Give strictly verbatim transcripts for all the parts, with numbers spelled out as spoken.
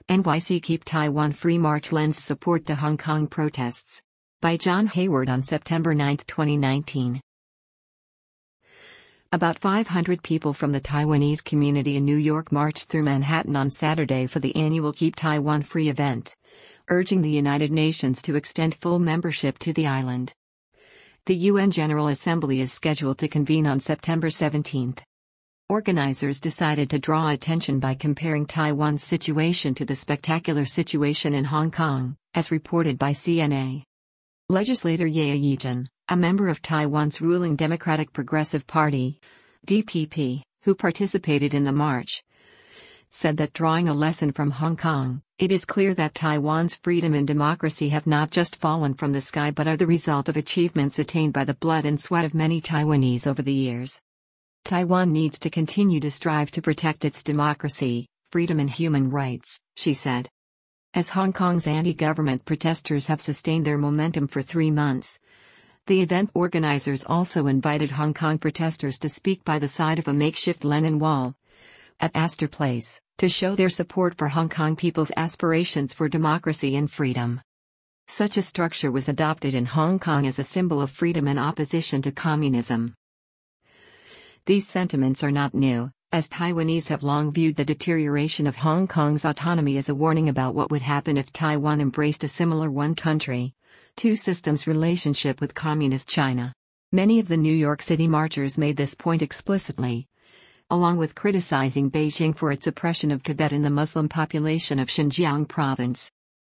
N Y C Keep Taiwan Free March lends support to Hong Kong protests. By John Hayward on September ninth, twenty nineteen. About five hundred people from the Taiwanese community in New York marched through Manhattan on Saturday for the annual Keep Taiwan Free event, urging the United Nations to extend full membership to the island. The U N General Assembly is scheduled to convene on September seventeenth. Organizers decided to draw attention by comparing Taiwan's situation to the spectacular situation in Hong Kong, as reported by C N A. Legislator Ye Yijin, a member of Taiwan's ruling Democratic Progressive Party, D P P, who participated in the march, said that drawing a lesson from Hong Kong, it is clear that Taiwan's freedom and democracy have not just fallen from the sky but are the result of achievements attained by the blood and sweat of many Taiwanese over the years. Taiwan needs to continue to strive to protect its democracy, freedom and human rights, she said. As Hong Kong's anti-government protesters have sustained their momentum for three months, the event organizers also invited Hong Kong protesters to speak by the side of a makeshift Lenin Wall at Astor Place, to show their support for Hong Kong people's aspirations for democracy and freedom. Such a structure was adopted in Hong Kong as a symbol of freedom and opposition to communism. These sentiments are not new, as Taiwanese have long viewed the deterioration of Hong Kong's autonomy as a warning about what would happen if Taiwan embraced a similar one country, two systems relationship with Communist China. Many of the New York City marchers made this point explicitly, along with criticizing Beijing for its oppression of Tibet and the Muslim population of Xinjiang province.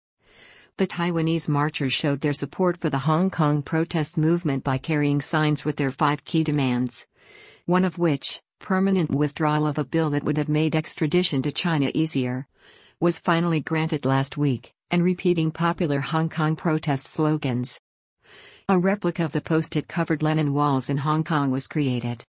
The Taiwanese marchers showed their support for the Hong Kong protest movement by carrying signs with their five key demands, one of which, permanent withdrawal of a bill that would have made extradition to China easier, was finally granted last week, and repeating popular Hong Kong protest slogans. A replica of the post-it covered Lenin walls in Hong Kong was created.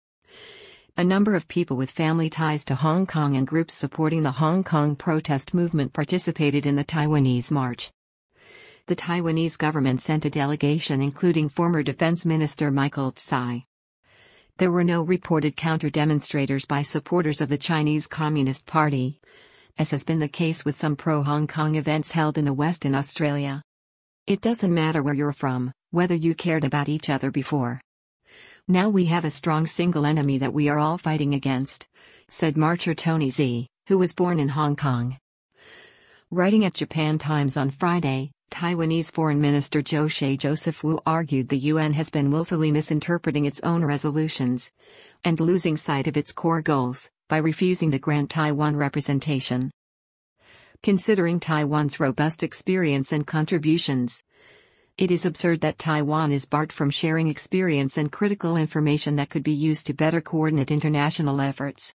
A number of people with family ties to Hong Kong and groups supporting the Hong Kong protest movement participated in the Taiwanese march. The Taiwanese government sent a delegation including former Defense Minister Michael Tsai. There were no reported counter-demonstrators by supporters of the Chinese Communist Party, as has been the case with some pro-Hong Kong events held in the West and Australia. It doesn't matter where you're from, whether you cared about each other before. Now we have a strong single enemy that we are all fighting against, said marcher Tony Zi, who was born in Hong Kong. Writing at Japan Times on Friday, Taiwanese Foreign Minister Zhou She Joseph Wu argued the U N has been willfully misinterpreting its own resolutions and losing sight of its core goals by refusing to grant Taiwan representation. Considering Taiwan's robust experience and contributions, it is absurd that Taiwan is barred from sharing experience and critical information that could be used to better coordinate international efforts.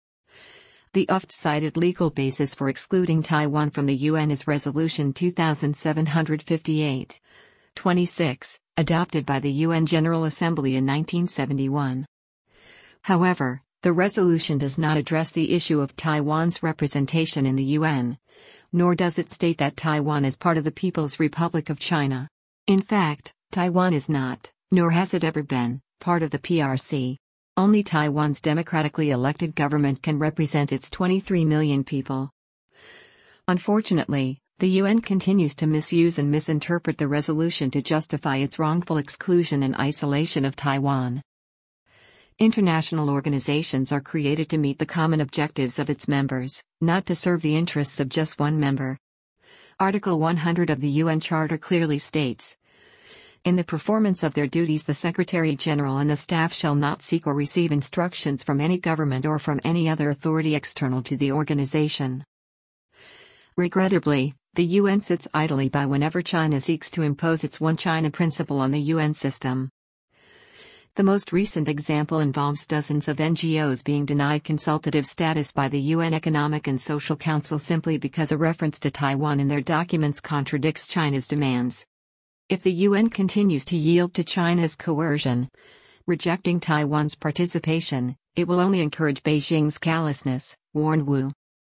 The oft-cited legal basis for excluding Taiwan from the U N is Resolution two thousand seven hundred fifty-eight twenty-six, adopted by the U N General Assembly in nineteen seventy-one. However, the resolution does not address the issue of Taiwan's representation in the U N, nor does it state that Taiwan is part of the People's Republic of China. In fact, Taiwan is not, nor has it ever been, part of the P R C. Only Taiwan's democratically elected government can represent its twenty-three million people. Unfortunately, the U N continues to misuse and misinterpret the resolution to justify its wrongful exclusion and isolation of Taiwan. International organizations are created to meet the common objectives of its members, not to serve the interests of just one member. Article one hundred of the U N Charter clearly states, "In the performance of their duties the Secretary-General and the staff shall not seek or receive instructions from any government or from any other authority external to the organization." Regrettably, the U N sits idly by whenever China seeks to impose its One China principle on the U N system. The most recent example involves dozens of N G Os being denied consultative status by the U N Economic and Social Council simply because a reference to Taiwan in their documents contradicts China's demands. If the U N continues to yield to China's coercion, rejecting Taiwan's participation, it will only encourage Beijing's callousness, warned Wu.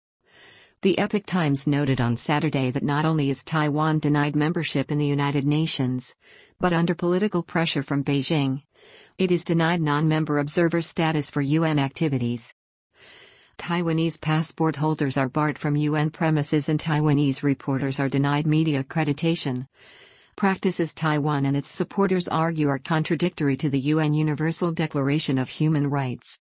The Epoch Times noted on Saturday that not only is Taiwan denied membership in the United Nations, but under political pressure from Beijing, it is denied non-member observer status for U N activities. Taiwanese passport holders are barred from U N premises and Taiwanese reporters are denied media accreditation. Practices Taiwan and its supporters argue are contradictory to the U N Universal Declaration of Human Rights.